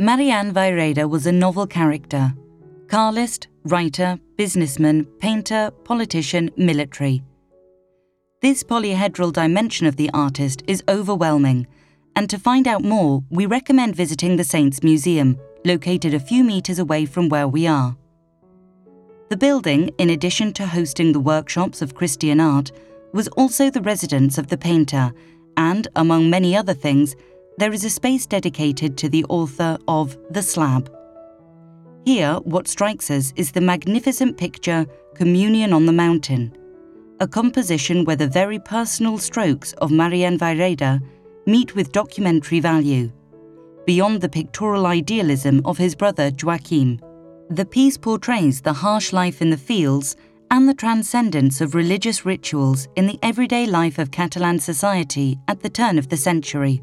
Marianne Vayreda was a novel character: Carlist, writer, businessman, painter, politician, military. This polyhedral dimension of the artist is overwhelming, and to find out more, we recommend visiting the Saints Museum, located a few meters away from where we are. The building, in addition to hosting the workshops of Christian art, was also the residence of the painter, and, among many other things, there is a space dedicated to the author of The Slab. Here, what strikes us is the magnificent picture Communion on the Mountain, a composition where the very personal strokes of Marianne Vayreda meet with documentary value. Beyond the pictorial idealism of his brother Joaquim, the piece portrays the harsh life in the fields and the transcendence of religious rituals in the everyday life of Catalan society at the turn of the century.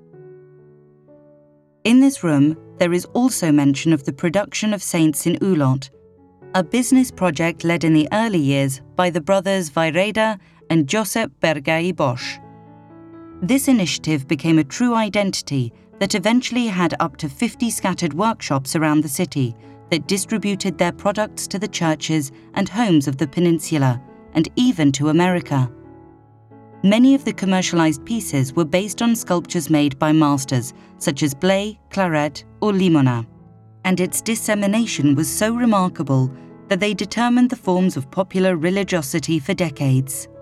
In this room, there is also mention of the production of Saints in Olot, a business project led in the early years by the brothers Vayreda and Josep Berga i Bosch. This initiative became a true identity that eventually had up to 50 scattered workshops around the city that distributed their products to the churches and homes of the peninsula, and even to America. Many of the commercialized pieces were based on sculptures made by masters such as Blay, Claret, or Llimona, and its dissemination was so remarkable that they determined the forms of popular religiosity for decades.